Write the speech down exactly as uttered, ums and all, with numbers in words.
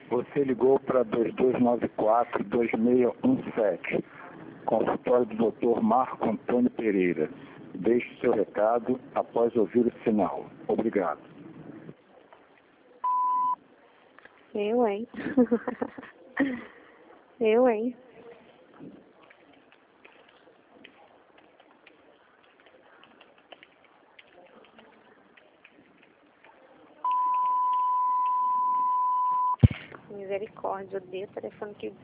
Você ligou para dois dois nove quatro, dois seis um sete, consultório do doutor Marco Antônio Pereira. Deixe seu recado após ouvir o sinal. Obrigado. Eu, hein? Eu, hein? Misericórdia, odeio o telefone que